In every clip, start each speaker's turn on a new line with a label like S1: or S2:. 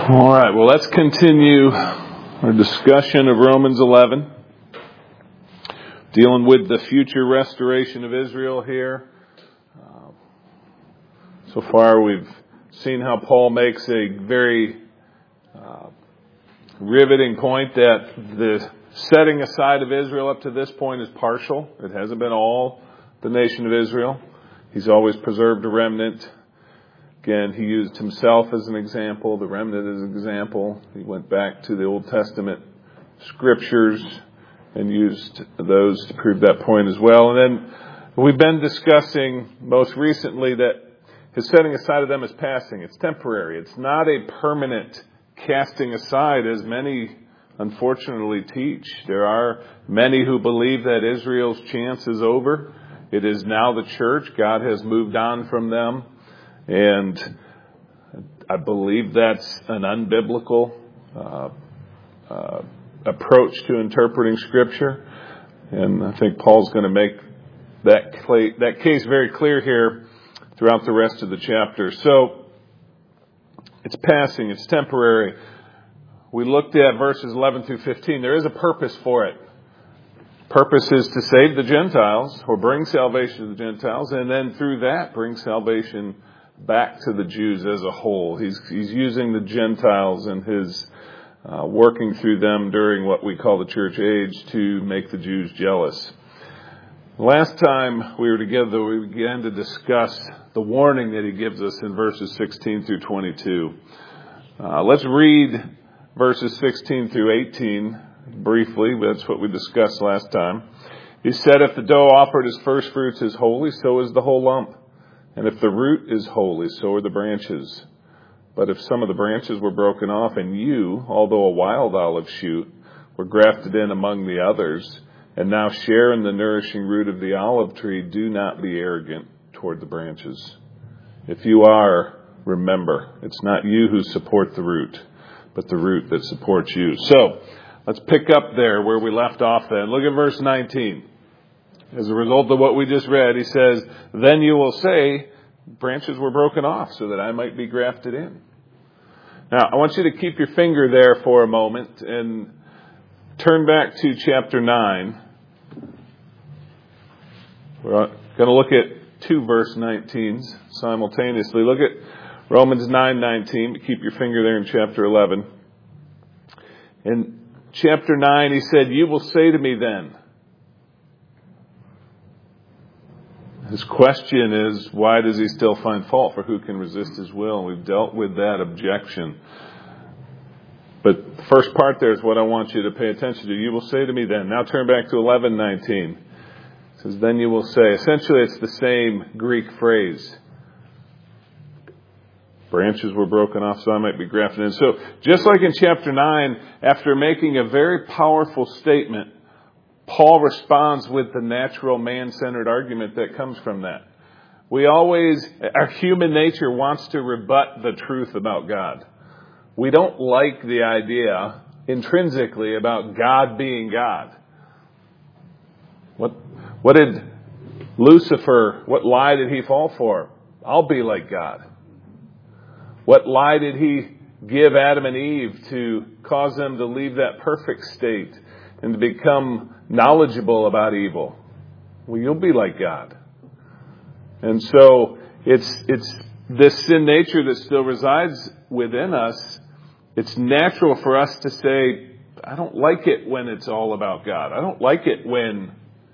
S1: All right, well, let's continue our discussion of Romans 11, dealing with the future restoration of Israel here. So far, we've seen how Paul makes a very riveting point that the setting aside of Israel up to this point is partial. It hasn't been all the nation of Israel. He's always preserved a remnant. Again, he used himself as an example, the remnant as an example. He went back to the Old Testament scriptures and used those to prove that point as well. And then we've been discussing most recently that his setting aside of them is passing. It's temporary. It's not a permanent casting aside, as many unfortunately teach. There are many who believe that Israel's chance is over. It is now the church. God has moved on from them. And I believe that's an unbiblical approach to interpreting Scripture. And I think Paul's going to make that case very clear here throughout the rest of the chapter. So it's passing, it's temporary. We looked at verses 11 through 15. There is a purpose for it. Purpose is to save the Gentiles, or bring salvation to the Gentiles, and then through that bring salvation back to the Jews as a whole. He's using the Gentiles and his working through them during what we call the church age to make the Jews jealous. Last time we were together, we began to discuss the warning that he gives us in verses 16 through 22. Let's read verses 16 through 18 briefly. That's what we discussed last time. He said, "If the dough offered as first fruits is holy, so is the whole lump. And if the root is holy, so are the branches. But if some of the branches were broken off, and you, although a wild olive shoot, were grafted in among the others, and now share in the nourishing root of the olive tree, do not be arrogant toward the branches. If you are, remember, it's not you who support the root, but the root that supports you." So, let's pick up there where we left off then. Look at verse 19. As a result of what we just read, he says, "Then you will say, branches were broken off so that I might be grafted in." Now, I want you to keep your finger there for a moment and turn back to chapter 9. We're going to look at two verse 19s simultaneously. Look at Romans 9:19, but keep your finger there in chapter 11. In chapter 9, he said, "You will say to me then." His question is, why does he still find fault? For who can resist his will? And we've dealt with that objection. But the first part there is what I want you to pay attention to. You will say to me then. Now turn back to 11:19. It says, "Then you will say." Essentially, it's the same Greek phrase. Branches were broken off so I might be grafted in. So just like in chapter 9, after making a very powerful statement, Paul responds with the natural man-centered argument that comes from that. Our human nature wants to rebut the truth about God. We don't like the idea intrinsically about God being God. What did Lucifer, what lie did he fall for? I'll be like God. What lie did he give Adam and Eve to cause them to leave that perfect state and to become knowledgeable about evil? Well, you'll be like God. And so it's this sin nature that still resides within us. It's natural for us to say, I don't like it when it's all about God. I don't like it when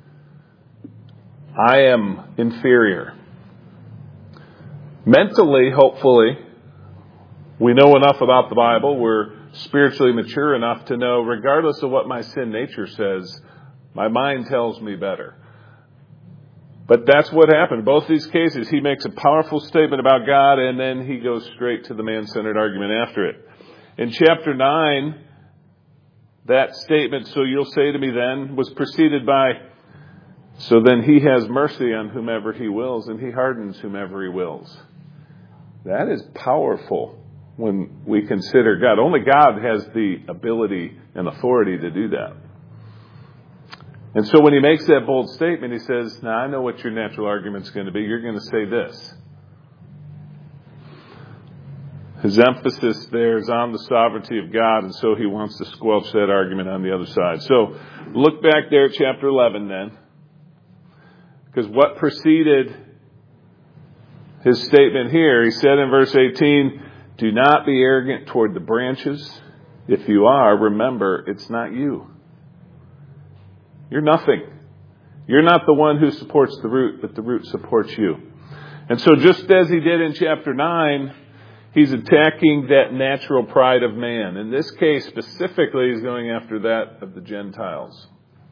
S1: I am inferior. Mentally, hopefully, we know enough about the Bible. We're spiritually mature enough to know, regardless of what my sin nature says, my mind tells me better. But that's what happened. In both these cases, he makes a powerful statement about God, and then he goes straight to the man-centered argument after it. In chapter 9, that statement, "So you'll say to me then," was preceded by, "So then he has mercy on whomever he wills, and he hardens whomever he wills." That is powerful when we consider God. Only God has the ability and authority to do that. And so when he makes that bold statement, he says, "Now I know what your natural argument's going to be. You're going to say this. His emphasis there is on the sovereignty of God, and so he wants to squelch that argument on the other side. So look back there at chapter 11 then, because what preceded his statement here, he said in verse 18, do not be arrogant toward the branches. If you are, remember, it's not you. You're nothing. You're not the one who supports the root, but the root supports you. And so just as he did in chapter 9, he's attacking that natural pride of man. In this case, specifically, he's going after that of the Gentiles.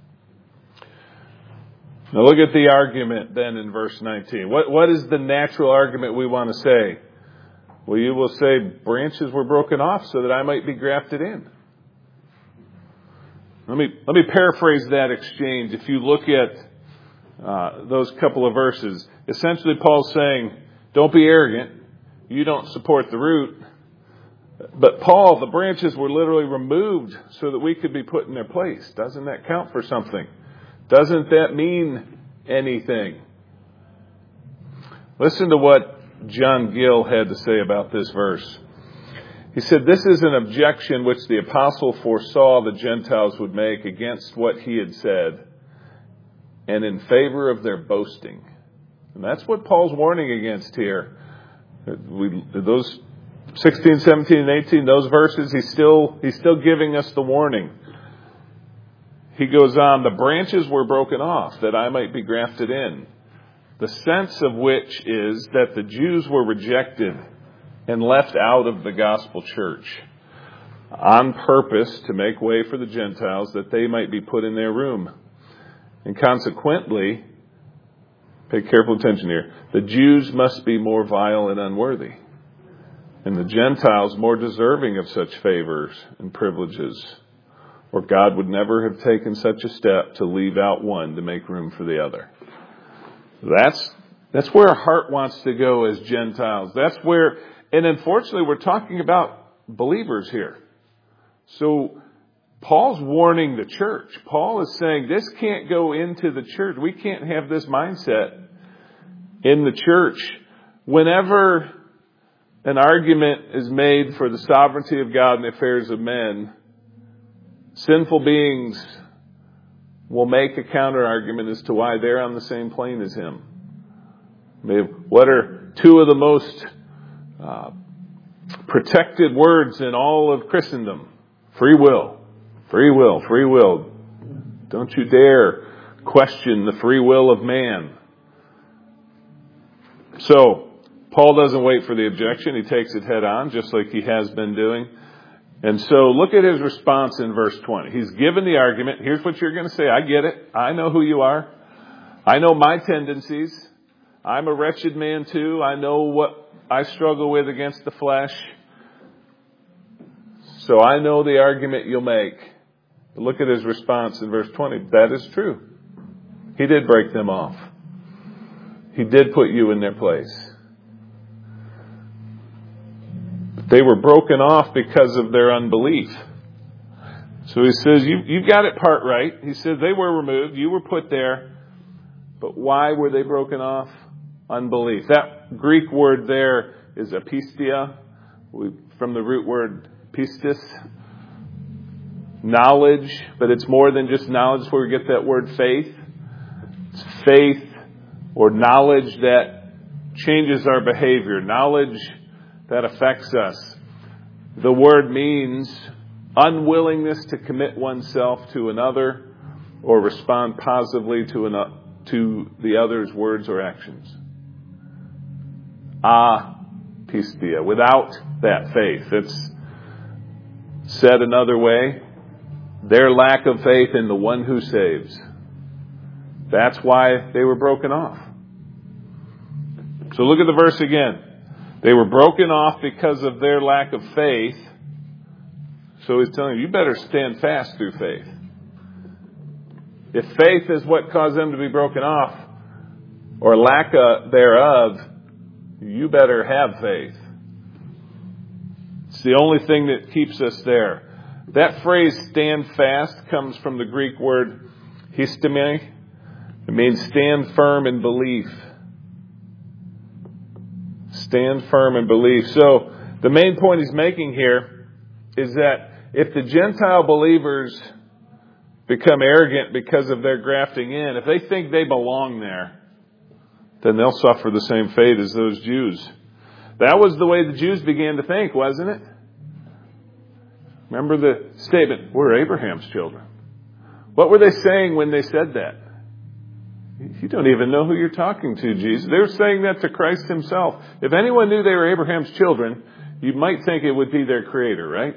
S1: Now look at the argument then in verse 19. What is the natural argument we want to say? Well, you will say, branches were broken off so that I might be grafted in. Let me paraphrase that exchange. If you look at those couple of verses, essentially Paul's saying, don't be arrogant. You don't support the root. But Paul, the branches were literally removed so that we could be put in their place. Doesn't that count for something? Doesn't that mean anything? Listen to what John Gill had to say about this verse. He said, this is an objection which the apostle foresaw the Gentiles would make against what he had said and in favor of their boasting. And that's what Paul's warning against here. Those 16, 17, and 18, those verses, he's still giving us the warning. He goes on, the branches were broken off that I might be grafted in. The sense of which is that the Jews were rejected and left out of the gospel church on purpose to make way for the Gentiles that they might be put in their room. And consequently, pay careful attention here, the Jews must be more vile and unworthy, and the Gentiles more deserving of such favors and privileges, or God would never have taken such a step to leave out one to make room for the other. That's where our heart wants to go as Gentiles. That's where, and unfortunately we're talking about believers here. So Paul's warning the church. Paul is saying this can't go into the church. We can't have this mindset in the church. Whenever an argument is made for the sovereignty of God in the affairs of men, sinful beings will make a counter argument as to why they're on the same plane as him. What are two of the most protected words in all of Christendom? Free will. Free will. Free will. Don't you dare question the free will of man. So, Paul doesn't wait for the objection. He takes it head on, just like he has been doing. And so look at his response in verse 20. He's given the argument. Here's what you're going to say. I get it. I know who you are. I know my tendencies. I'm a wretched man too. I know what I struggle with against the flesh. So I know the argument you'll make. But look at his response in verse 20. That is true. He did break them off. He did put you in their place. They were broken off because of their unbelief. So he says, you've got it part right. He says they were removed. You were put there. But why were they broken off? Unbelief. That Greek word there is apistia, from the root word pistis. Knowledge, but it's more than just knowledge. That's where we get that word faith. It's faith or knowledge that changes our behavior. Knowledge that affects us. The word means unwillingness to commit oneself to another or respond positively to the other's words or actions. Apistia. Without that faith. It's said another way, their lack of faith in the one who saves. That's why they were broken off. So look at the verse again. They were broken off because of their lack of faith. So he's telling you better stand fast through faith. If faith is what caused them to be broken off, or lack thereof, you better have faith. It's the only thing that keeps us there. That phrase, stand fast, comes from the Greek word histemi. It means stand firm in belief. Stand firm in belief. So The main point he's making here is that if the Gentile believers become arrogant because of their grafting in, if they think they belong there, then they'll suffer the same fate as those Jews. That was the way the Jews began to think, wasn't it? Remember the statement, we're Abraham's children. What were they saying when they said that? You don't even know who you're talking to, Jesus. They were saying that to Christ himself. If anyone knew they were Abraham's children, you might think it would be their creator, right?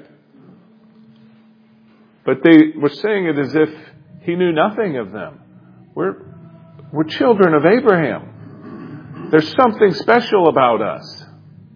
S1: But they were saying it as if he knew nothing of them. We're children of Abraham. There's something special about us.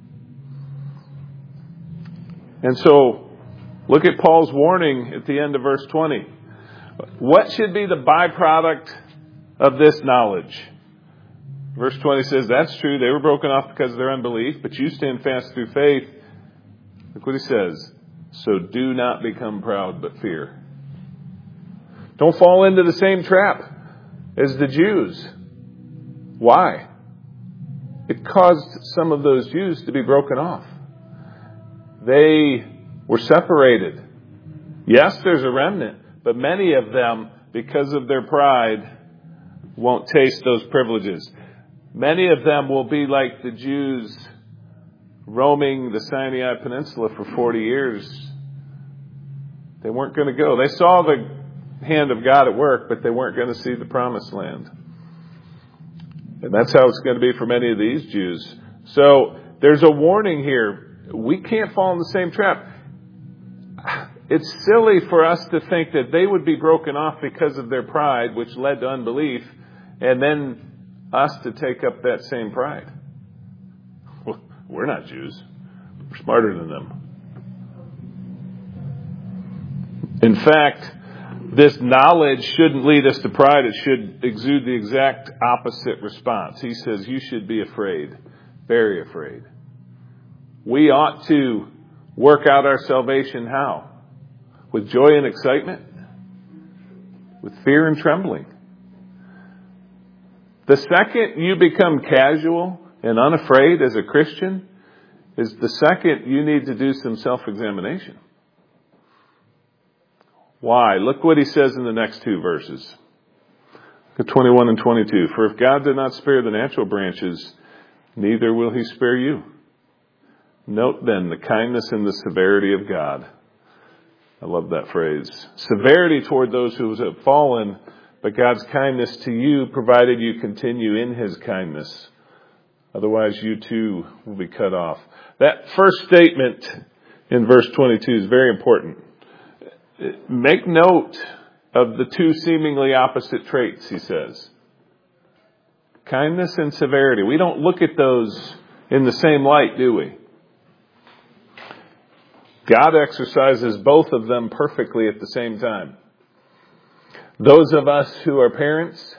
S1: And so, look at Paul's warning at the end of verse 20. What should be the byproduct of this knowledge? Verse 20 says, that's true. They were broken off because of their unbelief, but you stand fast through faith. Look what he says. So do not become proud, but fear. Don't fall into the same trap as the Jews. Why? It caused some of those Jews to be broken off. They were separated. Yes, there's a remnant, but many of them, because of their pride, won't taste those privileges. Many of them will be like the Jews roaming the Sinai Peninsula for 40 years. They weren't going to go. They saw the hand of God at work, but they weren't going to see the promised land. And that's how it's going to be for many of these Jews. So there's a warning here. We can't fall in the same trap. It's silly for us to think that they would be broken off because of their pride, which led to unbelief, and then us to take up that same pride. We're not Jews. We're smarter than them. In fact, this knowledge shouldn't lead us to pride. It should exude the exact opposite response. He says you should be afraid, very afraid. We ought to work out our salvation how? With joy and excitement? With fear and trembling. The second you become casual and unafraid as a Christian is the second you need to do some self-examination. Why? Look what he says in the next two verses. Look at 21 and 22. For if God did not spare the natural branches, neither will he spare you. Note then the kindness and the severity of God. I love that phrase. Severity toward those who have fallen, but God's kindness to you, provided you continue in his kindness. Otherwise, you too will be cut off. That first statement in verse 22 is very important. Make note of the two seemingly opposite traits, he says. Kindness and severity. We don't look at those in the same light, do we? God exercises both of them perfectly at the same time. Those of us who are parents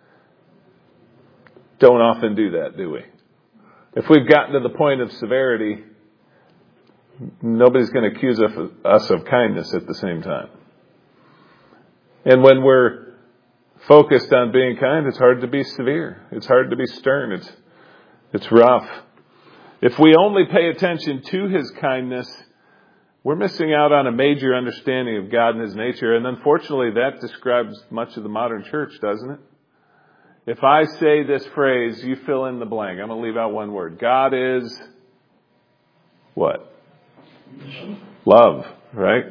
S1: don't often do that, do we? If we've gotten to the point of severity, nobody's going to accuse us of kindness at the same time. And when we're focused on being kind, it's hard to be severe. It's hard to be stern. It's rough. If we only pay attention to his kindness, we're missing out on a major understanding of God and his nature. And unfortunately, that describes much of the modern church, doesn't it? If I say this phrase, you fill in the blank. I'm going to leave out one word. God is what? Love, right?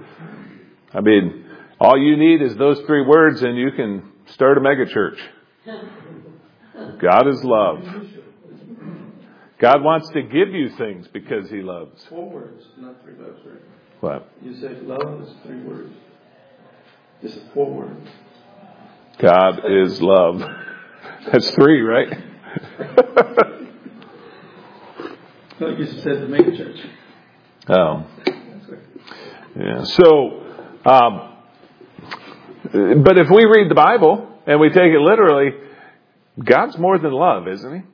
S1: All you need is those three words and you can start a mega church. God is love. God wants to give you things because he loves.
S2: 4 words, not 3 words, right?
S1: What?
S2: You said love is 3 words. This is 4 words.
S1: God is love. That's 3, right?
S2: No, you said the mega church.
S1: Oh. Yeah. So, but if we read the Bible and we take it literally, God's more than love, isn't he?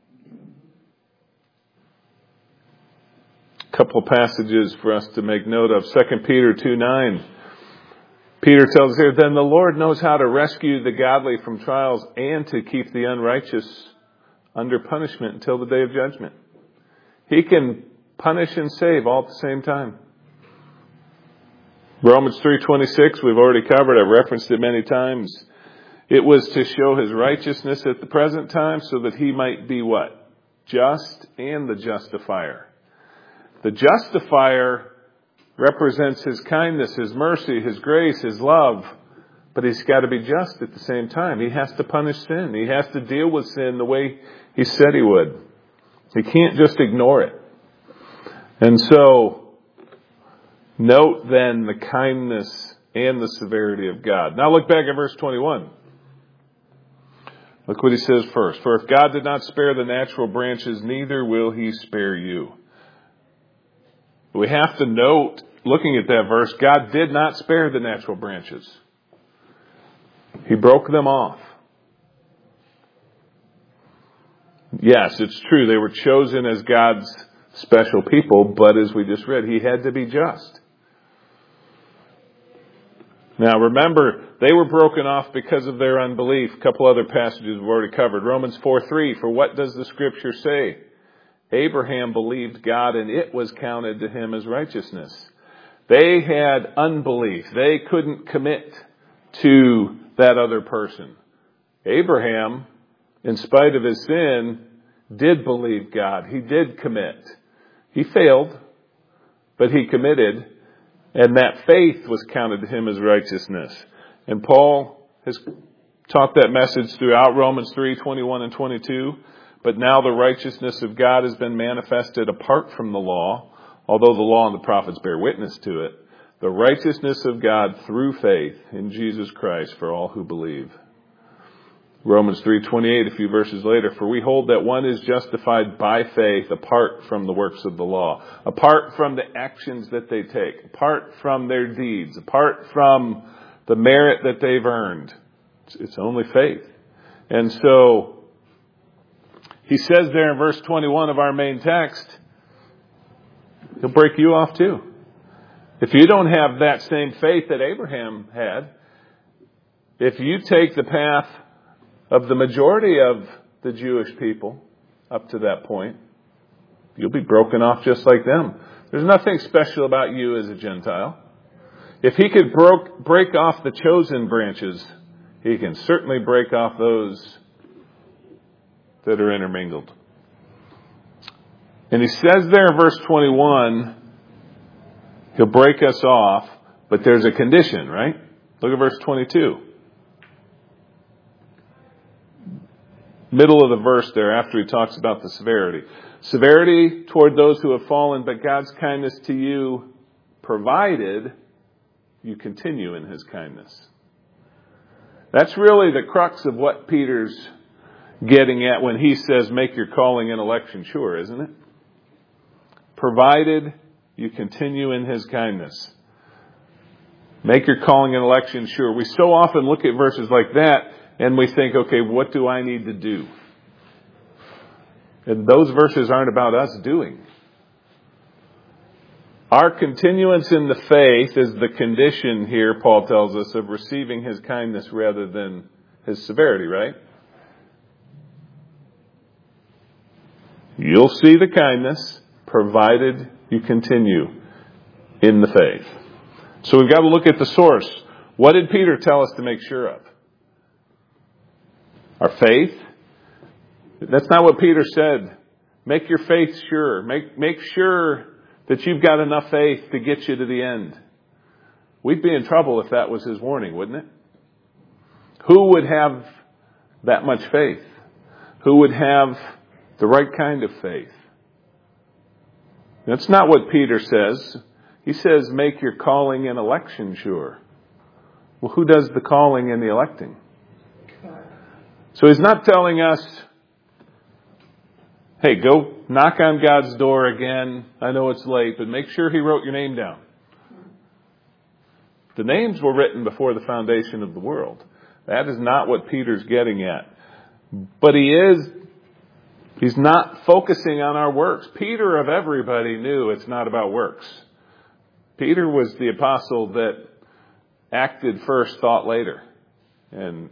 S1: Couple passages for us to make note of. 2 Peter 2:9. Peter tells us here, then the Lord knows how to rescue the godly from trials and to keep the unrighteous under punishment until the day of judgment. He can punish and save all at the same time. Romans 3:26, we've already covered. I've referenced it many times. It was to show his righteousness at the present time so that he might be what? Just and the justifier. The justifier represents his kindness, his mercy, his grace, his love. But he's got to be just at the same time. He has to punish sin. He has to deal with sin the way he said he would. He can't just ignore it. And so, note then the kindness and the severity of God. Now look back at verse 21. Look what he says first. For if God did not spare the natural branches, neither will he spare you. We have to note, looking at that verse, God did not spare the natural branches. He broke them off. Yes, it's true. They were chosen as God's special people, but as we just read, he had to be just. Now remember, they were broken off because of their unbelief. A couple other passages we've already covered. Romans 4:3, for what does the scripture say? Abraham believed God and it was counted to him as righteousness. They had unbelief. They couldn't commit to that other person. Abraham, in spite of his sin, did believe God. He did commit. He failed, but he committed, and that faith was counted to him as righteousness. And Paul has taught that message throughout Romans 3:21 and 22. But now the righteousness of God has been manifested apart from the law, although the law and the prophets bear witness to it. The righteousness of God through faith in Jesus Christ for all who believe. Romans 3:28, a few verses later, for we hold that one is justified by faith apart from the works of the law, apart from the actions that they take, apart from their deeds, apart from the merit that they've earned. It's only faith. And so, he says there in verse 21 of our main text, he'll break you off too. If you don't have that same faith that Abraham had, if you take the path of the majority of the Jewish people up to that point, you'll be broken off just like them. There's nothing special about you as a Gentile. If he could break off the chosen branches, he can certainly break off those that are intermingled. And he says there in verse 21, he'll break us off, but there's a condition, right? Look at verse 22. Middle of the verse there, after he talks about the severity. Severity toward those who have fallen, but God's kindness to you, provided you continue in his kindness. That's really the crux of what Peter's getting at when he says, make your calling and election sure, isn't it? Provided you continue in his kindness. Make your calling and election sure. We so often look at verses like that and we think, okay, what do I need to do? And those verses aren't about us doing. Our continuance in the faith is the condition here, Paul tells us, of receiving his kindness rather than his severity, right? You'll see the kindness provided you continue in the faith. So we've got to look at the source. What did Peter tell us to make sure of? Our faith? That's not what Peter said. Make your faith sure. Make sure that you've got enough faith to get you to the end. We'd be in trouble if that was his warning, wouldn't it? Who would have that much faith? Who would have the right kind of faith? That's not what Peter says. He says, make your calling and election sure. Well, who does the calling and the electing? So he's not telling us, hey, go knock on God's door again. I know it's late, but make sure he wrote your name down. The names were written before the foundation of the world. That is not what Peter's getting at. But he's not focusing on our works. Peter, of everybody, knew it's not about works. Peter was the apostle that acted first, thought later, and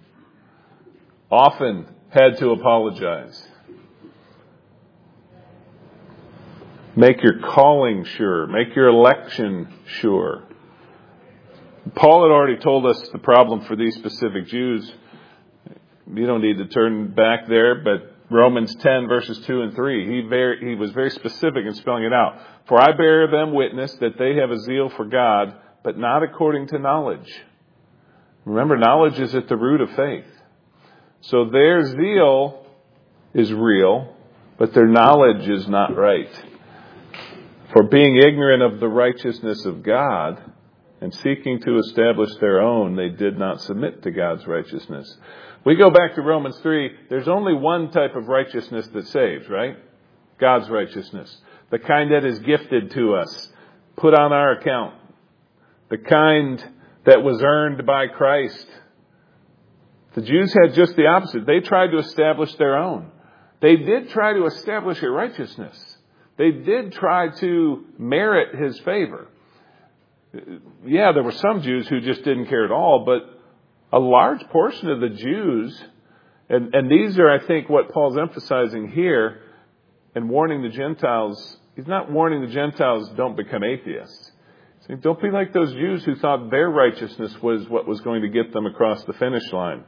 S1: often had to apologize. Make your calling sure. Make your election sure. Paul had already told us the problem for these specific Jews. You don't need to turn back there, but Romans 10 verses 2 and 3, he was very specific in spelling it out. For I bear them witness that they have a zeal for God, but not according to knowledge. Remember, knowledge is at the root of faith. So their zeal is real, but their knowledge is not right. For being ignorant of the righteousness of God and seeking to establish their own, they did not submit to God's righteousness. We go back to Romans 3, there's only one type of righteousness that saves, right? God's righteousness. The kind that is gifted to us, put on our account. The kind that was earned by Christ. The Jews had just the opposite. They tried to establish their own. They did try to establish a righteousness. They did try to merit his favor. Yeah, there were some Jews who just didn't care at all, but a large portion of the Jews, and these are, I think, what Paul's emphasizing here and warning the Gentiles. He's not warning the Gentiles don't become atheists. He's saying, don't be like those Jews who thought their righteousness was what was going to get them across the finish line.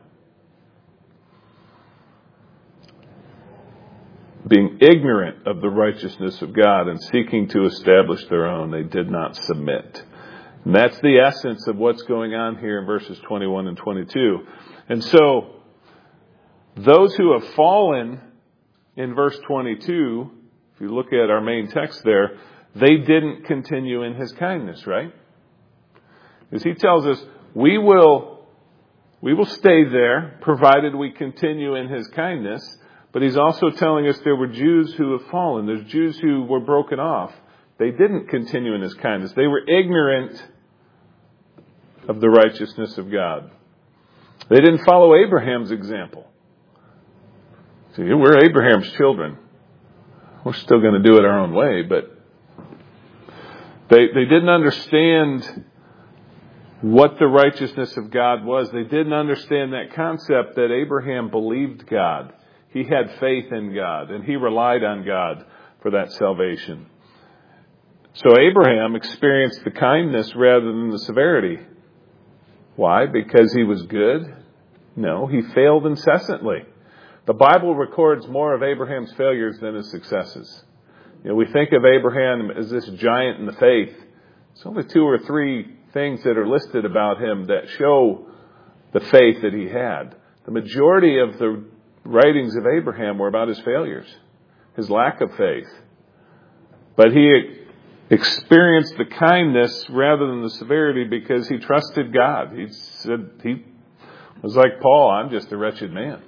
S1: Being ignorant of the righteousness of God and seeking to establish their own, they did not submit. And that's the essence of what's going on here in verses 21 and 22. And so, those who have fallen in verse 22, if you look at our main text there, they didn't continue in his kindness, right? As he tells us, we will stay there, provided we continue in his kindness. But he's also telling us there were Jews who have fallen. There's Jews who were broken off. They didn't continue in his kindness. They were ignorant of the righteousness of God. They didn't follow Abraham's example. See, we're Abraham's children. We're still going to do it our own way, but they didn't understand what the righteousness of God was. They didn't understand that concept that Abraham believed God. He had faith in God, and he relied on God for that salvation. So Abraham experienced the kindness rather than the severity. Why? Because he was good? No, he failed incessantly. The Bible records more of Abraham's failures than his successes. We think of Abraham as this giant in the faith. There's only 2 or 3 things that are listed about him that show the faith that he had. The majority of the writings of Abraham were about his failures, his lack of faith. But he experienced the kindness rather than the severity because he trusted God. He said, he was like Paul, I'm just a wretched man.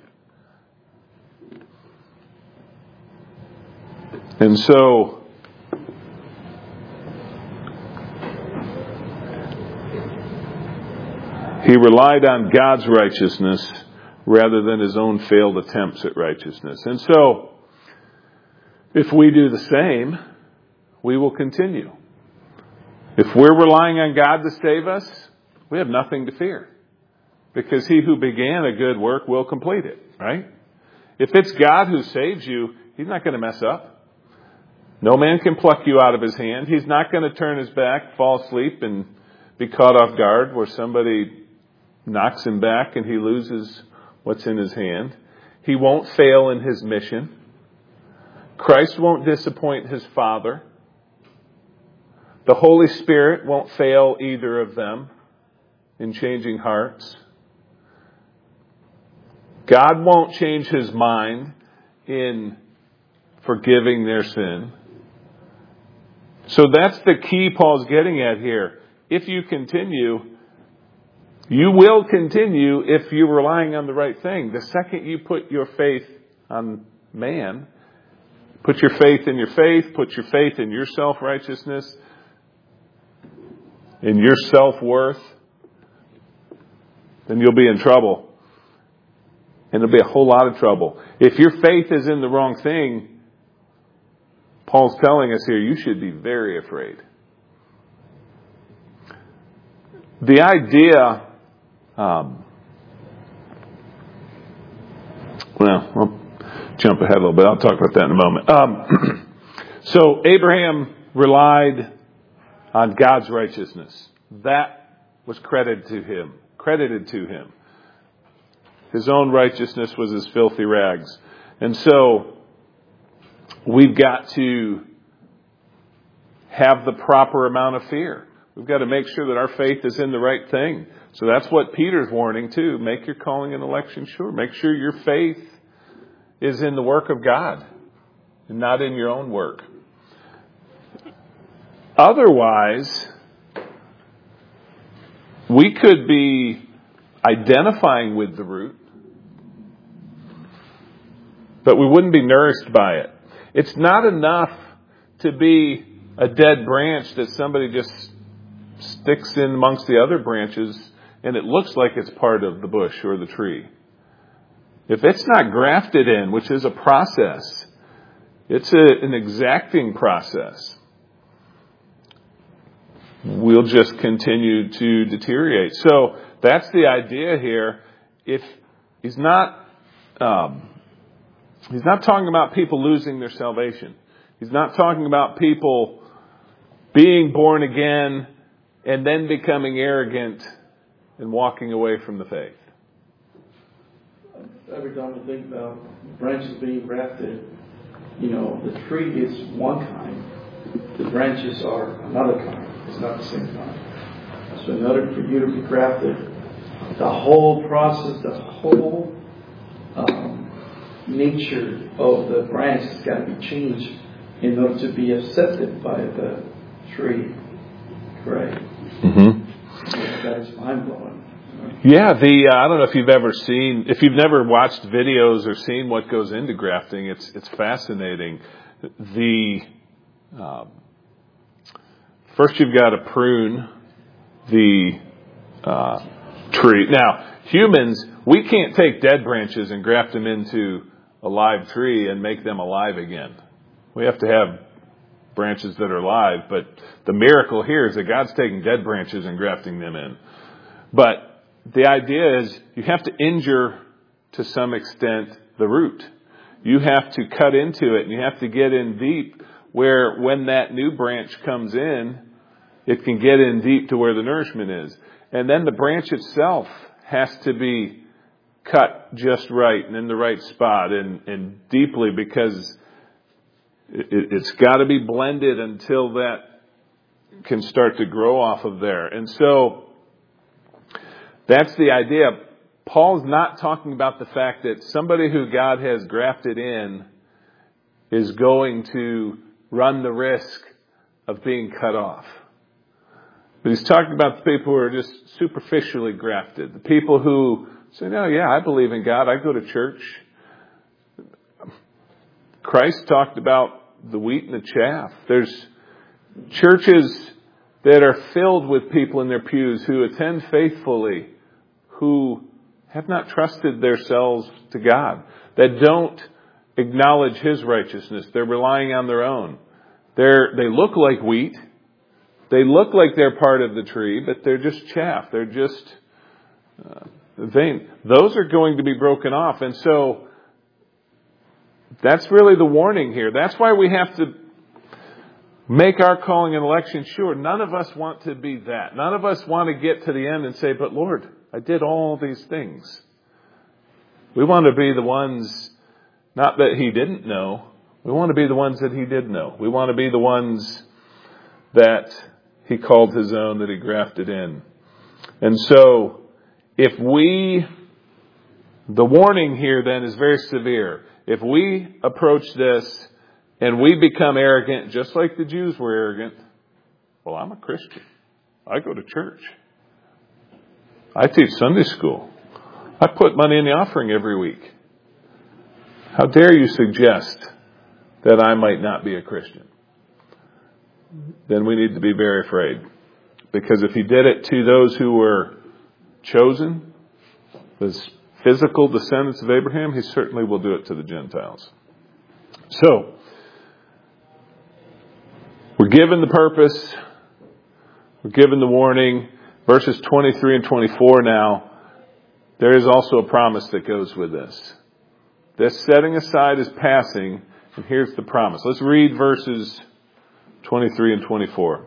S1: And so, he relied on God's righteousness rather than his own failed attempts at righteousness. And so, if we do the same, we will continue. If we're relying on God to save us, we have nothing to fear. Because he who began a good work will complete it, right? If it's God who saves you, he's not going to mess up. No man can pluck you out of his hand. He's not going to turn his back, fall asleep, and be caught off guard where somebody knocks him back and he loses what's in his hand. He won't fail in his mission. Christ won't disappoint his Father. The Holy Spirit won't fail either of them in changing hearts. God won't change his mind in forgiving their sin. So that's the key Paul's getting at here. If you continue, you will continue if you're relying on the right thing. The second you put your faith on man, put your faith in your faith, put your faith in your self-righteousness, in your self-worth, then you'll be in trouble. And there'll be a whole lot of trouble. If your faith is in the wrong thing, Paul's telling us here, you should be very afraid. The idea, I'll jump ahead a little bit. I'll talk about that in a moment. So Abraham relied on God's righteousness. That was credited to him. His own righteousness was as filthy rags. And so we've got to have the proper amount of fear. We've got to make sure that our faith is in the right thing. So that's what Peter's warning too. Make your calling and election sure. Make sure your faith is in the work of God and not in your own work. Otherwise, we could be identifying with the root, but we wouldn't be nourished by it. It's not enough to be a dead branch that somebody just sticks in amongst the other branches and it looks like it's part of the bush or the tree. If it's not grafted in, which is a process, it's an exacting process, we'll just continue to deteriorate. So that's the idea here. If he's not talking about people losing their salvation. He's not talking about people being born again and then becoming arrogant and walking away from the faith.
S2: Every time I think about branches being grafted, the tree is one kind. The branches are another kind. It's not the same kind. So in order for you to be grafted, the whole process, the whole nature of the branch has got to be changed in order to be accepted by the tree. Correct? Mm-hmm. That is mind-blowing.
S1: Yeah, I don't know if if you've never watched videos or seen what goes into grafting, it's fascinating. First you've got to prune the tree. Now, humans, we can't take dead branches and graft them into a live tree and make them alive again. We have to have branches that are alive, but the miracle here is that God's taking dead branches and grafting them in. But the idea is you have to injure, to some extent, the root. You have to cut into it and you have to get in deep where when that new branch comes in, it can get in deep to where the nourishment is. And then the branch itself has to be cut just right and in the right spot and deeply, because it's got to be blended until that can start to grow off of there. And so that's the idea. Paul's not talking about the fact that somebody who God has grafted in is going to run the risk of being cut off. But he's talking about the people who are just superficially grafted. The people who say, no, yeah, I believe in God. I go to church. Christ talked about the wheat and the chaff. There's churches that are filled with people in their pews who attend faithfully, who have not trusted themselves to God, that don't acknowledge His righteousness. They're relying on their own. They look like wheat. They look like they're part of the tree, but they're just chaff. They're just vain. Those are going to be broken off. And so that's really the warning here. That's why we have to make our calling and election sure. None of us want to be that. None of us want to get to the end and say, but Lord, I did all these things. We want to be the ones, not that He didn't know. We want to be the ones that He did know. We want to be the ones that He called His own, that He grafted in. And so, the warning here then is very severe. If we approach this and we become arrogant, just like the Jews were arrogant, well, I'm a Christian. I go to church. I teach Sunday school. I put money in the offering every week. How dare you suggest that I might not be a Christian? Then we need to be very afraid. Because if He did it to those who were chosen, the physical descendants of Abraham, He certainly will do it to the Gentiles. So, we're given the purpose. We're given the warning. Verses 23 and 24 now, there is also a promise that goes with this. This setting aside is passing, And here's the promise. Let's read verses 23 and 24.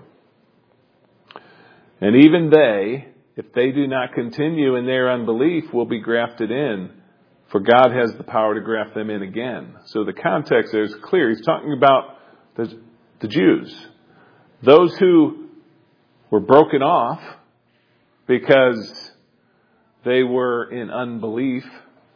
S1: And even they, if they do not continue in their unbelief, will be grafted in, for God has the power to graft them in again. So the context there is clear. He's talking about the Jews. Those who were broken off because they were in unbelief,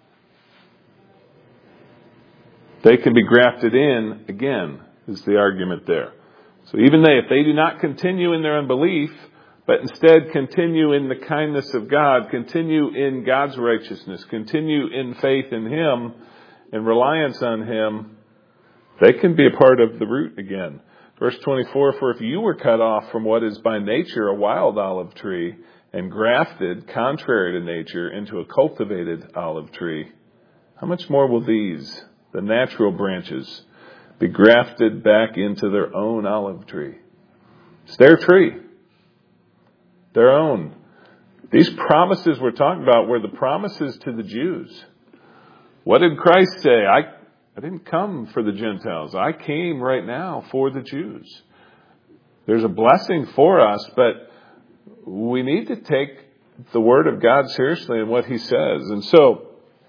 S1: they can be grafted in again, is the argument there. So even they, if they do not continue in their unbelief, but instead continue in the kindness of God, continue in God's righteousness, continue in faith in Him and reliance on Him, they can be a part of the root again. Verse 24, for if you were cut off from what is by nature a wild olive tree and grafted, contrary to nature, into a cultivated olive tree, how much more will these, the natural branches, be grafted back into their own olive tree? It's their tree. Their own. These promises we're talking about were the promises to the Jews. What did Christ say? I didn't come for the Gentiles. I came right now for the Jews. There's a blessing for us, but we need to take the Word of God seriously and what He says. And so,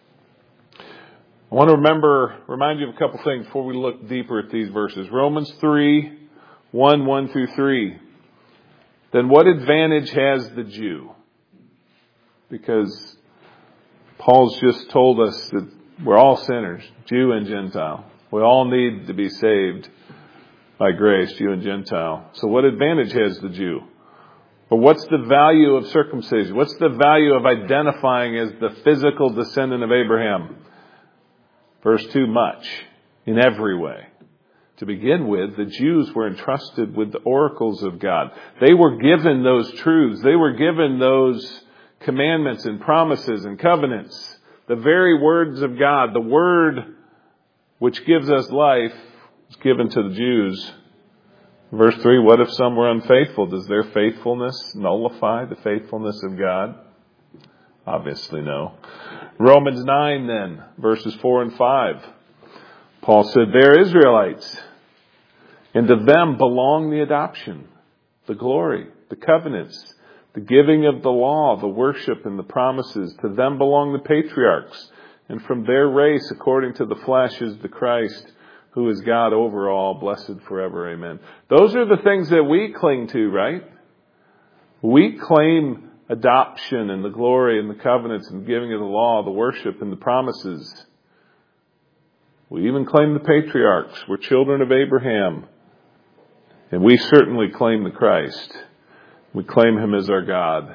S1: I want to remind you of a couple things before we look deeper at these verses. Romans 3, 1 through 3. Then what advantage has the Jew? Because Paul's just told us that we're all sinners, Jew and Gentile. We all need to be saved by grace, Jew and Gentile. So what advantage has the Jew? Or what's the value of circumcision? What's the value of identifying as the physical descendant of Abraham? Verse 2, much, in every way. To begin with, the Jews were entrusted with the oracles of God. They were given those truths. They were given those commandments and promises and covenants. The very words of God, the word which gives us life, was given to the Jews. Verse 3, what if some were unfaithful? Does their faithfulness nullify the faithfulness of God? Obviously no. Romans 9 then, verses 4 and 5. Paul said, they're Israelites, and to them belong the adoption, the glory, the covenants, the giving of the law, the worship, and the promises. To them belong the patriarchs, and from their race, according to the flesh, is the Christ, who is God over all, blessed forever. Amen. Those are the things that we cling to, right? We claim adoption and the glory and the covenants and the giving of the law, the worship and the promises. We even claim the patriarchs. We're children of Abraham. And we certainly claim the Christ. We claim Him as our God.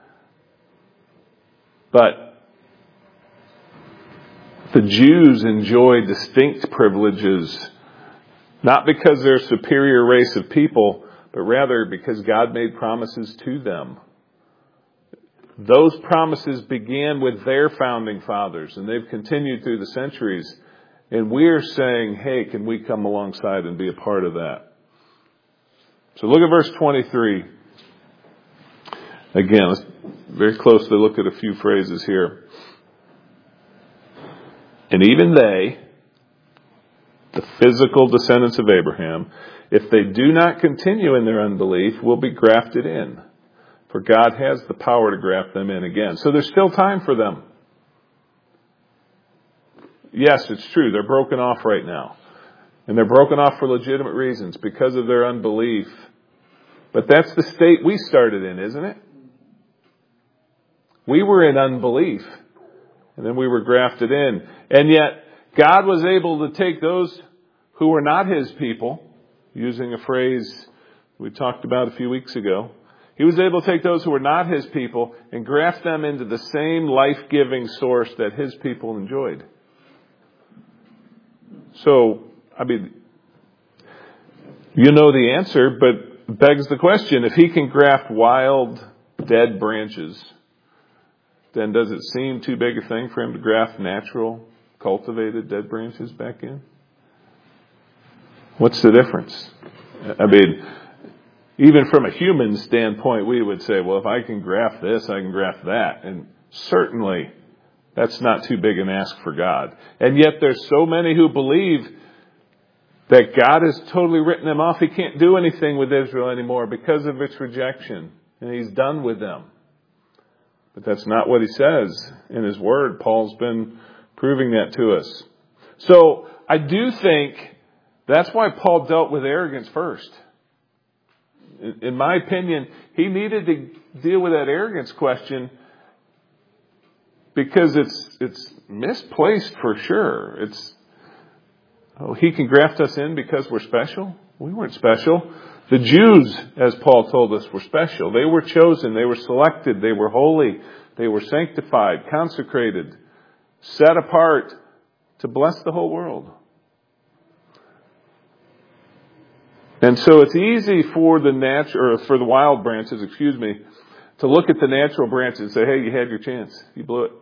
S1: But the Jews enjoy distinct privileges, not because they're a superior race of people, but rather because God made promises to them. Those promises began with their founding fathers, and they've continued through the centuries. And we're saying, hey, can we come alongside and be a part of that? So look at verse 23. Again, let's very closely look at a few phrases here. And even they, the physical descendants of Abraham, if they do not continue in their unbelief, will be grafted in. For God has the power to graft them in again. So there's still time for them. Yes, it's true. They're broken off right now. And they're broken off for legitimate reasons because of their unbelief. But that's the state we started in, isn't it? We were in unbelief. And then we were grafted in. And yet, God was able to take those who were not His people, using a phrase we talked about a few weeks ago. He was able to take those who were not His people and graft them into the same life-giving source that His people enjoyed. So, you know the answer, but begs the question, if He can graft wild, dead branches, then does it seem too big a thing for Him to graft natural, cultivated dead branches back in? What's the difference? Even from a human standpoint, we would say, well, if I can graft this, I can graft that. And certainly, that's not too big an ask for God. And yet there's so many who believe that God has totally written them off. He can't do anything with Israel anymore because of its rejection. And He's done with them. But that's not what He says in His Word. Paul's been proving that to us. So I do think that's why Paul dealt with arrogance first. In my opinion, he needed to deal with that arrogance question because it's misplaced for sure. He can graft us in because we're special? We weren't special. The Jews, as Paul told us, were special. They were chosen. They were selected. They were holy. They were sanctified, consecrated, set apart to bless the whole world. And so it's easy for the wild branches, to look at the natural branches and say, hey, you had your chance. You blew it.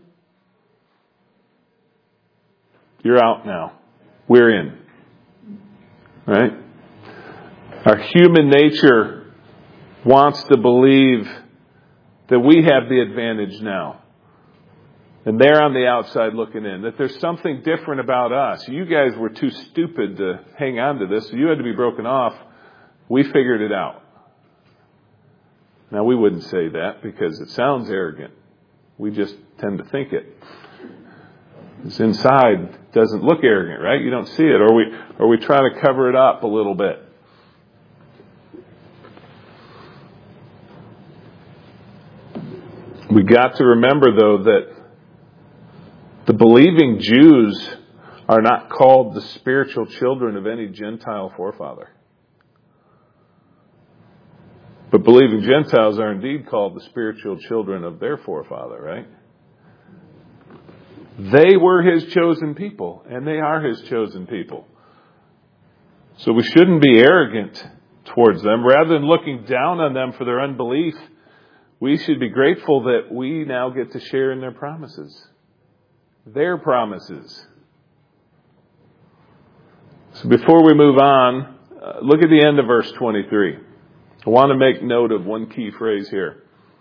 S1: You're out now. We're in. Right? Our human nature wants to believe that we have the advantage now. And they're on the outside looking in. That there's something different about us. You guys were too stupid to hang on to this, so you had to be broken off. We figured it out. Now, we wouldn't say that because it sounds arrogant. We just tend to think it. This inside doesn't look arrogant, right? You don't see it. Or we try to cover it up a little bit. We got to remember, though, that the believing Jews are not called the spiritual children of any Gentile forefather. But believing Gentiles are indeed called the spiritual children of their forefather, right? They were His chosen people, and they are His chosen people. So we shouldn't be arrogant towards them. Rather than looking down on them for their unbelief, we should be grateful that we now get to share in their promises. Their promises. So before we move on, look at the end of verse 23. I want to make note of one key phrase here.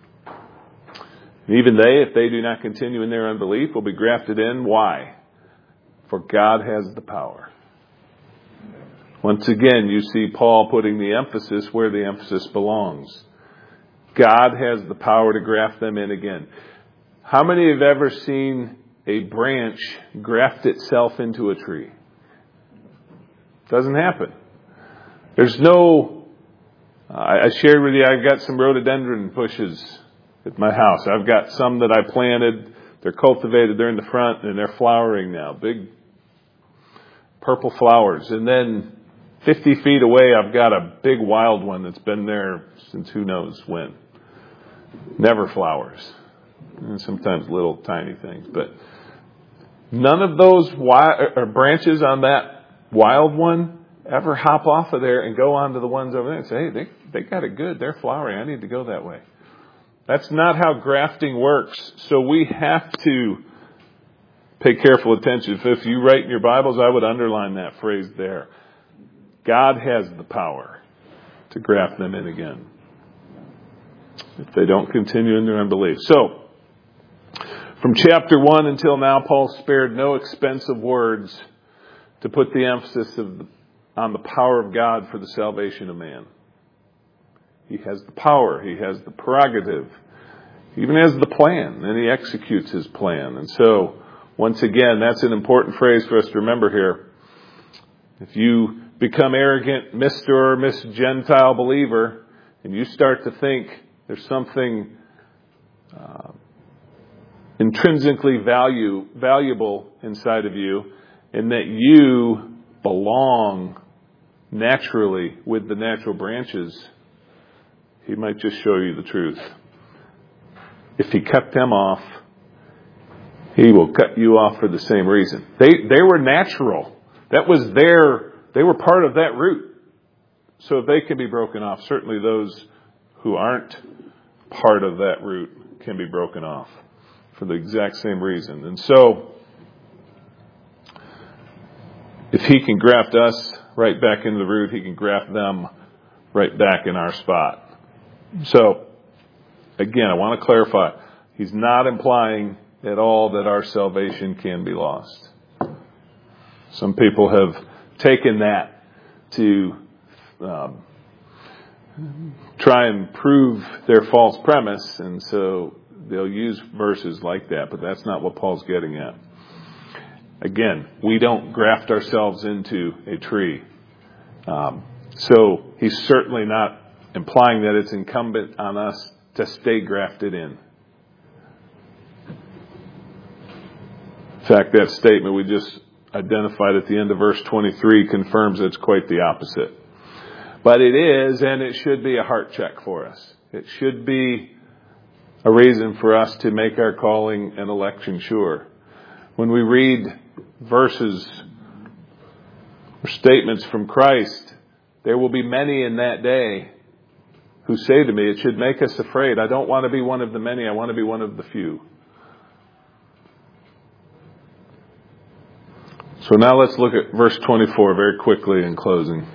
S1: Even they, if they do not continue in their unbelief, will be grafted in. Why? For God has the power. Once again, you see Paul putting the emphasis where the emphasis belongs. God has the power to graft them in again. How many have ever seen a branch graft itself into a tree? Doesn't happen. There's no... I shared with you, I've got some rhododendron bushes at my house. I've got some that I planted. They're cultivated. They're in the front and they're flowering now. Big purple flowers. And then 50 feet away, I've got a big wild one that's been there since who knows when. Never flowers. And sometimes little tiny things. But none of those branches on that wild one ever hop off of there and go on to the ones over there and say, hey, they got it good. They're flowering. I need to go that way. That's not how grafting works. So we have to pay careful attention. If you write in your Bibles, I would underline that phrase there. God has the power to graft them in again if they don't continue in their unbelief. So, from chapter 1 until now, Paul spared no expensive words to put the emphasis on the power of God for the salvation of man. He has the power. He has the prerogative. He even has the plan, and He executes His plan. And so, once again, that's an important phrase for us to remember here. If you become arrogant, Mr. or Miss Gentile believer, and you start to think there's something intrinsically valuable inside of you, and that you belong naturally with the natural branches, He might just show you the truth. If He cut them off, He will cut you off for the same reason. They were natural. That was they were part of that root. So if they can be broken off, certainly those who aren't part of that root can be broken off for the exact same reason. And so, if He can graft us right back into the root, He can graft them right back in our spot. So, again, I want to clarify. He's not implying at all that our salvation can be lost. Some people have taken that to try and prove their false premise, and so they'll use verses like that, but that's not what Paul's getting at. Again, we don't graft ourselves into a tree. So he's certainly not implying that it's incumbent on us to stay grafted in. In fact, that statement we just identified at the end of verse 23 confirms it's quite the opposite. But it is, and it should be, a heart check for us. It should be a reason for us to make our calling and election sure. When we read verses or statements from Christ, there will be many in that day who say to me, it should make us afraid. I don't want to be one of the many. I want to be one of the few. So now let's look at verse 24 very quickly in closing.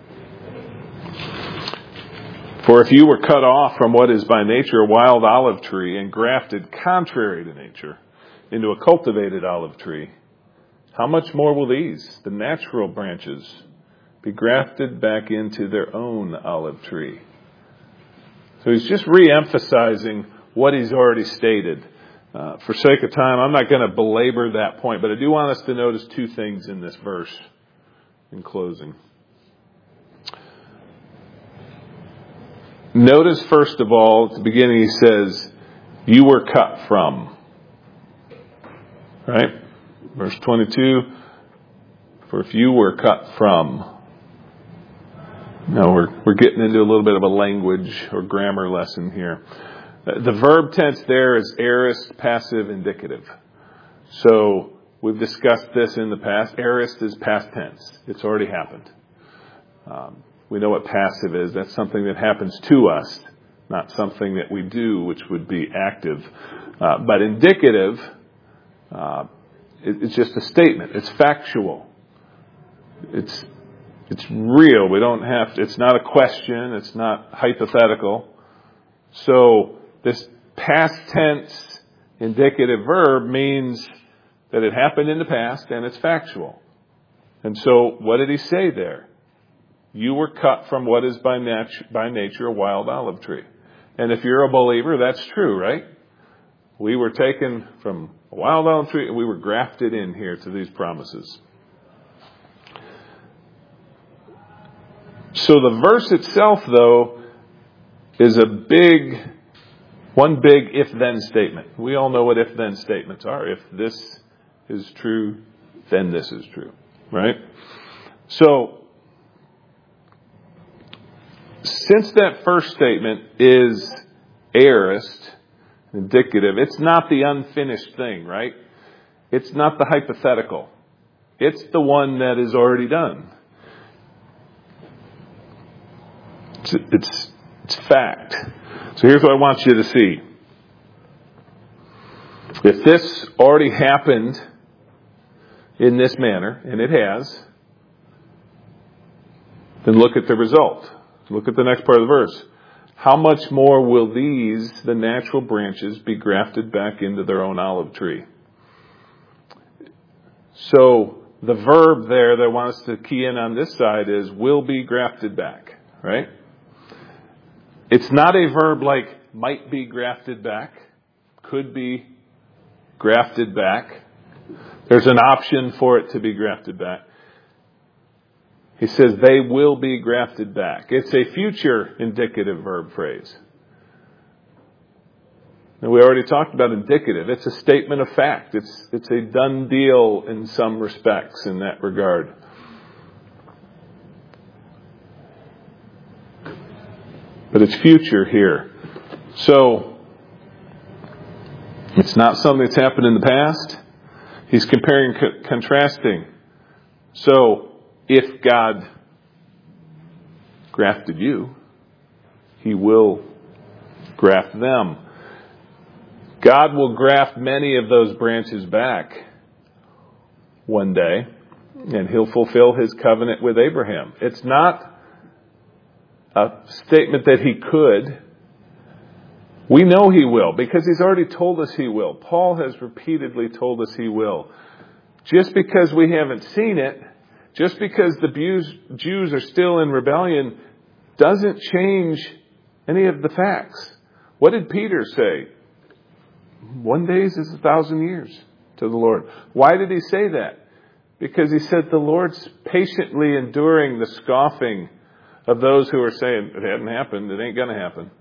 S1: For if you were cut off from what is by nature a wild olive tree and grafted contrary to nature into a cultivated olive tree, how much more will these, the natural branches, be grafted back into their own olive tree? So he's just re-emphasizing what he's already stated. For sake of time, I'm not going to belabor that point, but I do want us to notice two things in this verse in closing. Notice, first of all, at the beginning he says, you were cut from. Right? Verse 22, for if you were cut from. Now we're getting into a little bit of a language or grammar lesson here. The verb tense there is aorist, passive, indicative. So we've discussed this in the past. Aorist is past tense. It's already happened. We know what passive is. That's something that happens to us, not something that we do, which would be active. But indicative, it's just a statement. It's factual. It's real. We don't have to, it's not a question. It's not hypothetical. So this past tense indicative verb means that it happened in the past and it's factual. And so what did he say there? You were cut from what is by nature a wild olive tree. And if you're a believer, that's true, right? We were taken from a wild olive tree and we were grafted in here to these promises. So the verse itself, though, is one big if-then statement. We all know what if-then statements are. If this is true, then this is true, right? So, since that first statement is aorist, indicative, it's not the unfinished thing, right? It's not the hypothetical. It's the one that is already done. It's fact. So here's what I want you to see. If this already happened in this manner, and it has, then look at the result. Look at the next part of the verse. How much more will these, the natural branches, be grafted back into their own olive tree? So the verb there that I want us to key in on this side is will be grafted back, right? It's not a verb like might be grafted back, could be grafted back. There's an option for it to be grafted back. He says they will be grafted back. It's a future indicative verb phrase. And we already talked about indicative. It's a statement of fact. It's a done deal in some respects in that regard. But it's future here. So, it's not something that's happened in the past. He's comparing, contrasting. So, if God grafted you, He will graft them. God will graft many of those branches back one day, and He'll fulfill His covenant with Abraham. It's not a statement that He could. We know He will because He's already told us He will. Paul has repeatedly told us He will. Just because we haven't seen it just because the Jews are still in rebellion doesn't change any of the facts. What did Peter say? 1 day is 1,000 years to the Lord. Why did he say that? Because he said the Lord's patiently enduring the scoffing of those who are saying, it hadn't happened, it ain't going to happen.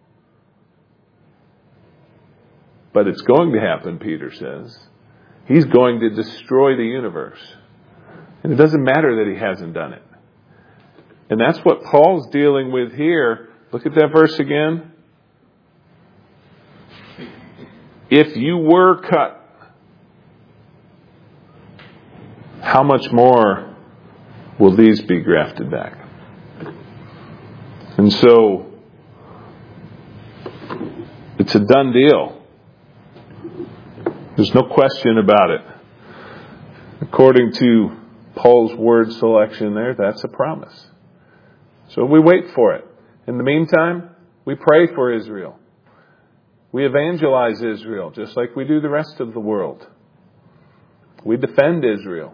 S1: But it's going to happen, Peter says. He's going to destroy the universe. And it doesn't matter that he hasn't done it. And that's what Paul's dealing with here. Look at that verse again. If you were cut, how much more will these be grafted back? And so, it's a done deal. There's no question about it. According to Paul's word selection there, that's a promise. So we wait for it. In the meantime, we pray for Israel. We evangelize Israel, just like we do the rest of the world. We defend Israel.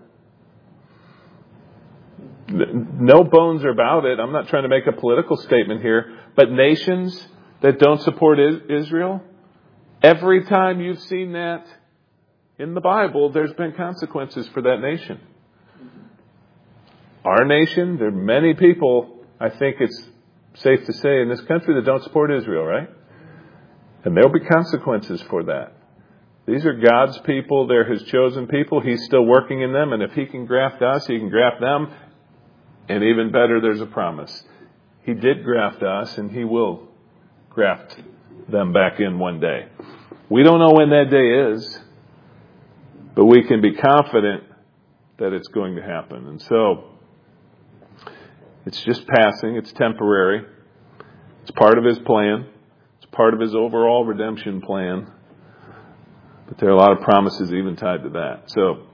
S1: No bones about it. I'm not trying to make a political statement here, but nations that don't support Israel, every time you've seen that in the Bible, there's been consequences for that nation. Our nation, there are many people, I think it's safe to say, in this country that don't support Israel, right? And there'll be consequences for that. These are God's people. They're His chosen people. He's still working in them. And if He can graft us, He can graft them. And even better, there's a promise. He did graft us, and He will graft them back in one day. We don't know when that day is, but we can be confident that it's going to happen. And so, it's just passing. It's temporary. It's part of His plan. It's part of His overall redemption plan. But there are a lot of promises even tied to that. So,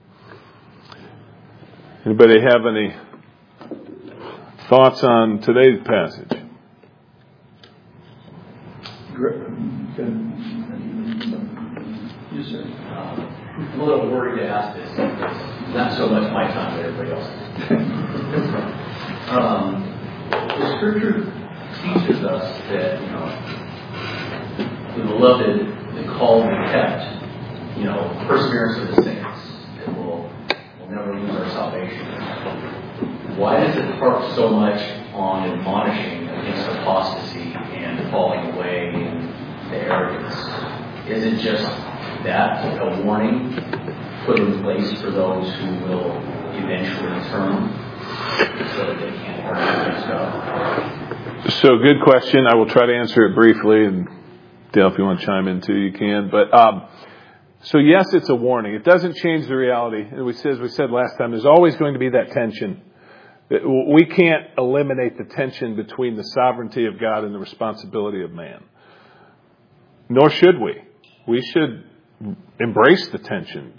S1: anybody have any thoughts on today's passage?
S2: Yes, sir.
S3: I'm a little worried to ask this. It's not so much my time, but everybody else's. The Scripture teaches us that, the beloved, the called and kept, perseverance of the saints, that we'll never lose our salvation. Why does it harp so much on admonishing against apostasy and falling away and the arrogance? Is it just that, a warning put in place for those who will eventually turn so that they can't argue against God?
S1: So, good question. I will try to answer it briefly, and Dale, if you want to chime in too, you can. But so yes, it's a warning. It doesn't change the reality. As we said last time, there's always going to be that tension. We can't eliminate the tension between the sovereignty of God and the responsibility of man. Nor should we. We should embrace the tension.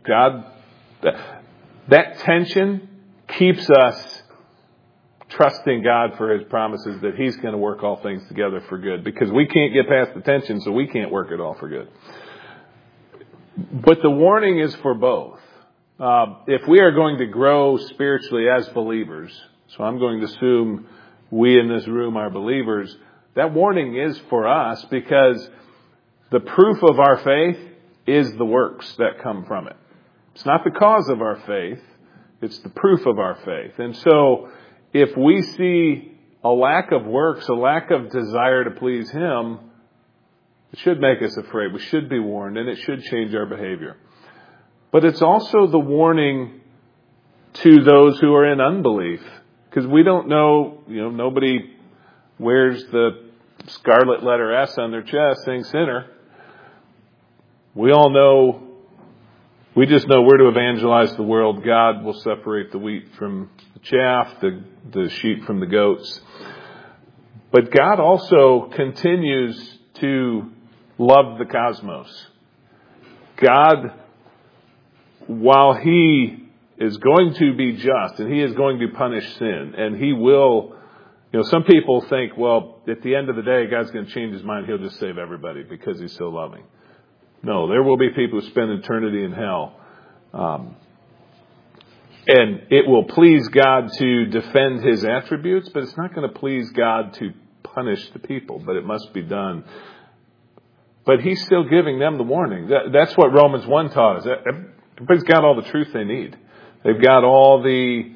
S1: That tension keeps us trusting God for His promises that He's going to work all things together for good. Because we can't get past the tension, so we can't work it all for good. But the warning is for both. If we are going to grow spiritually as believers, so I'm going to assume we in this room are believers, that warning is for us because the proof of our faith is the works that come from it. It's not the cause of our faith, it's the proof of our faith. And so, if we see a lack of works, a lack of desire to please Him, it should make us afraid. We should be warned, and it should change our behavior. But it's also the warning to those who are in unbelief. Because we don't know, nobody wears the scarlet letter S on their chest saying sinner. We all know, we just know we're to evangelize the world. God will separate the wheat from the chaff, the sheep from the goats. But God also continues to love the cosmos. God, while He is going to be just and He is going to punish sin, and He will, some people think, well, at the end of the day, God's going to change His mind. He'll just save everybody because He's so loving. No, there will be people who spend eternity in hell. And it will please God to defend His attributes, but it's not going to please God to punish the people, but it must be done. But He's still giving them the warning. That's what Romans 1 taught us. Everybody's got all the truth they need. They've got all the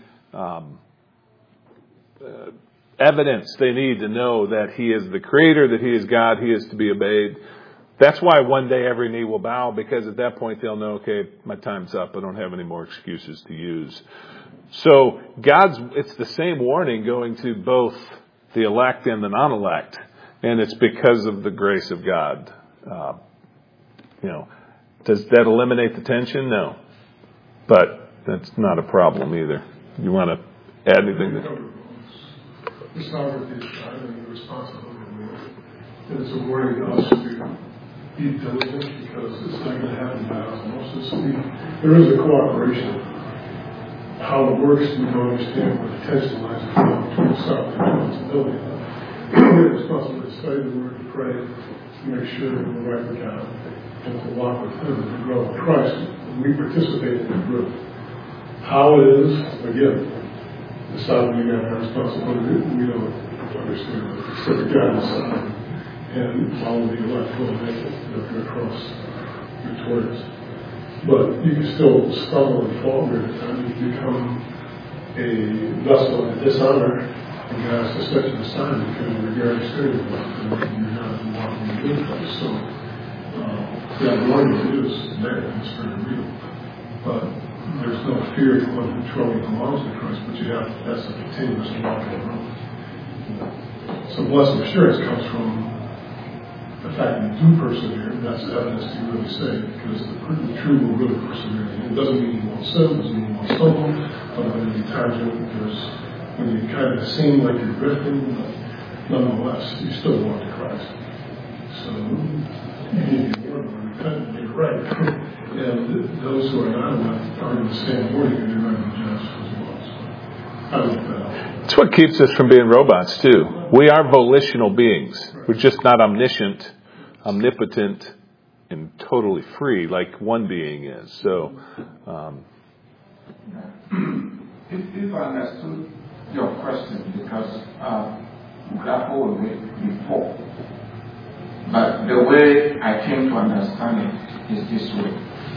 S1: evidence they need to know that He is the Creator, that He is God, He is to be obeyed. That's why one day every knee will bow, because at that point they'll know, okay, my time's up. I don't have any more excuses to use. So it's the same warning going to both the elect and the non-elect. And it's because of the grace of God. Does that eliminate the tension? No. But that's not a problem either. You want to add anything?
S4: The sovereignty of God and the responsibility of man. And it's a warning to us to be diligent, because it's not going to happen by osmosis. There is a cooperation. How it works, we don't understand what the tension lies between sovereignty and responsibility. We have a responsibility to study the Word, to pray, to make sure that we're right with God, and to walk with Him, and to grow in Christ. And we participate in the growth. How it is, again, the sovereignty and our responsibility, we don't understand it. Except that God is sovereign. And all of the elect will make it, they're across victorious. But you can still stumble and fall every time. You become a vessel of dishonor, and God has to set you aside because you're very serious about it, and you're not walking in the good place. So that warning is there, it's very real. But there's no fear to one who truly belongs to Christ, but that's a continuous walk in the road. So blessed assurance comes from the fact that you do persevere. That's evidence to really say, because the true will really persevere. It doesn't mean you won't sin, it doesn't mean you won't stumble, but there will be times because when you kind of seem like you're drifting, but nonetheless, you still belong to Christ. So you need to be warned when you repent and get right. And those who are not are in the same warning, and they're going to be judged as well. So I don't know.
S1: It's what keeps us from being robots, too. We are volitional beings. We're just not omniscient, omnipotent, and totally free like one being is. So,
S5: if I understood your question, because grapple with it before, but the way I came to understand it is this way.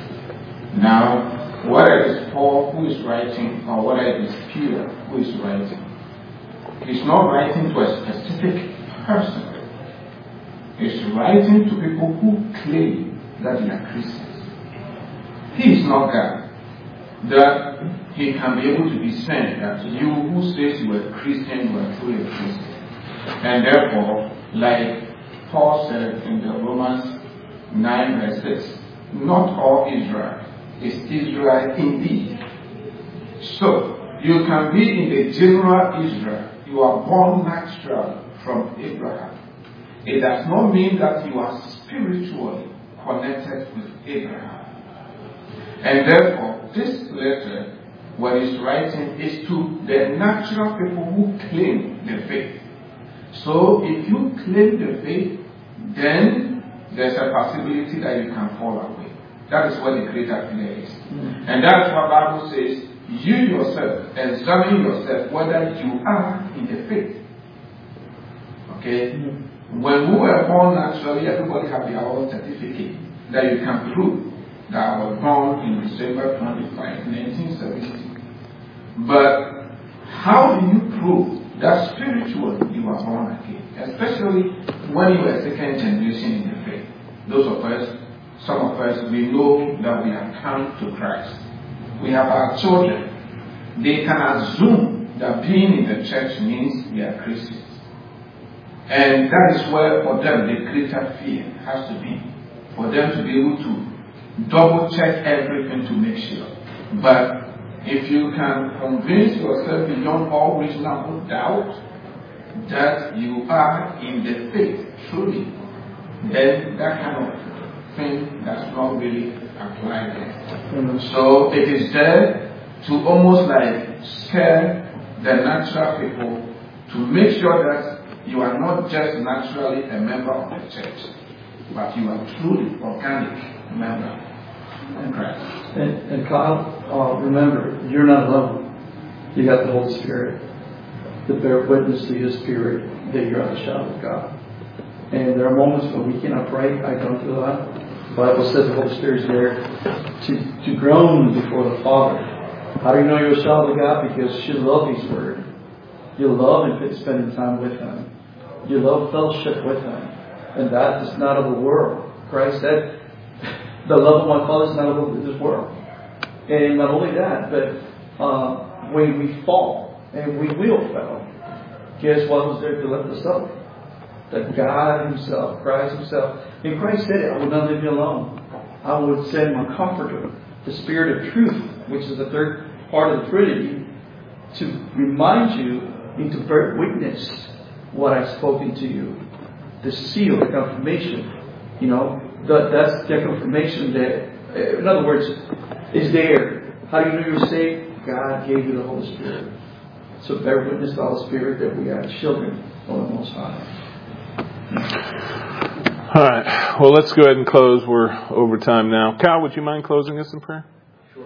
S5: Now, whether it is Paul who is writing or whether it is Peter who is writing, he's not writing to a specific person. He's writing to people who claim that they are Christians. He is not God. That he can be able to discern that you who says you are a Christian, you are truly a Christian. And therefore, like Paul said in the Romans 9 verse 6, not all Israel is Israel indeed. So, you can be in the general Israel. You are born natural from Abraham. It does not mean that you are spiritually connected with Abraham. And therefore, this letter, what he's writing, is to the natural people who claim the faith. So, if you claim the faith, then there's a possibility that you can fall away. That is what the greater fear is. And that's what the Bible says. You yourself, examine yourself whether you are in the faith. Okay? When we were born naturally, everybody had their own certificate that you can prove that I was born in December 25, 1970. But how do you prove that spiritually you are born again? Especially when you are second generation in the faith. Those of us, some of us, we know that we have come to Christ. We have our children. They can assume that being in the church means they are Christians. And that is where, for them, the greater fear has to be. For them to be able to double check everything to make sure. But if you can convince yourself beyond all reasonable doubt that you are in the faith truly, then that kind of thing does not really apply there. So it is there to almost like scare the natural people to make sure that you are not just naturally a member of the church, but you are truly organic member.
S2: And Kyle, remember, you're not alone. You got the Holy Spirit to bear witness to His Spirit that you're a child of God. And there are moments when we cannot pray. I don't feel that. The Bible says the Holy Spirit is there to groan before the Father. How do you know you're a child of God? Because you love His Word. You love spending time with Him. You love fellowship with Him. And that is not of the world. Christ said, the love of my Father is not of this world. And not only that, but when we fall, and we will fail, guess what was there to lift us up? That God Himself, Christ Himself. And Christ said it, I will not leave you alone. I will send my Comforter, the Spirit of truth, which is the third part of the Trinity, to remind you and to bear witness what I've spoken to you. The seal, the confirmation. You know, that's the confirmation that, in other words, is there. How do you know you're saved? God gave you the Holy Spirit. So bear witness to the Holy Spirit that we are children of the Most High.
S1: All right. Well, let's go ahead and close. We're over time now. Kyle, would you mind closing us in prayer?
S3: Sure.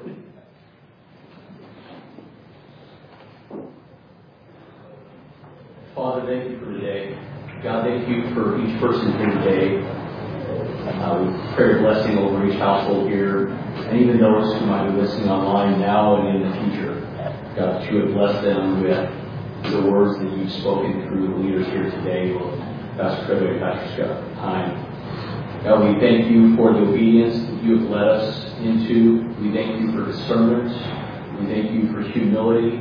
S3: Father, thank you for today. God, thank you for each person here today. We pray a blessing over each household here, and even those who might be listening online now and in the future. God, that you would bless them with the words that you've spoken through the leaders here today, Pastor Craig and Pastor Scott Time. God, we thank you for the obedience that you have led us into. We thank you for discernment. We thank you for humility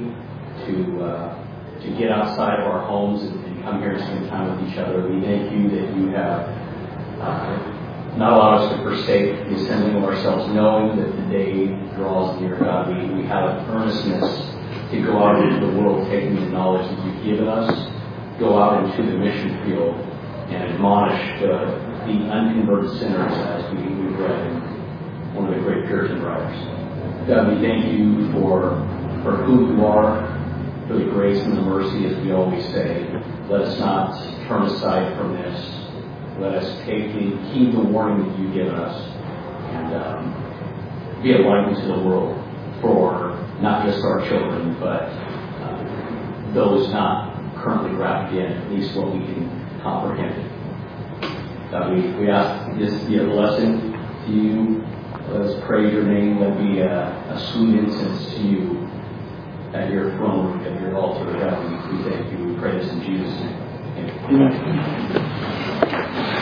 S3: to get outside of our homes and come here and spend time with each other. We thank you that you have not allowed us to forsake the assembling of ourselves, knowing that the day draws near. God, we have an earnestness to go out into the world, taking the knowledge that you've given us, go out into the mission field and admonish the unconverted sinners, as we read in one of the great Puritan writers. God, we thank you for who you are, for the grace and the mercy, as we always say. Let us not turn aside from this. Let us heed the warning that you've given us and be a light into the world for not just our children, but those not currently wrapped in, at least what we can comprehend. God, we ask this to be a blessing to you. Let us praise your name. Let it be a sweet incense to you at your throne, at your altar. God, we thank you. We pray this in Jesus' name. Amen.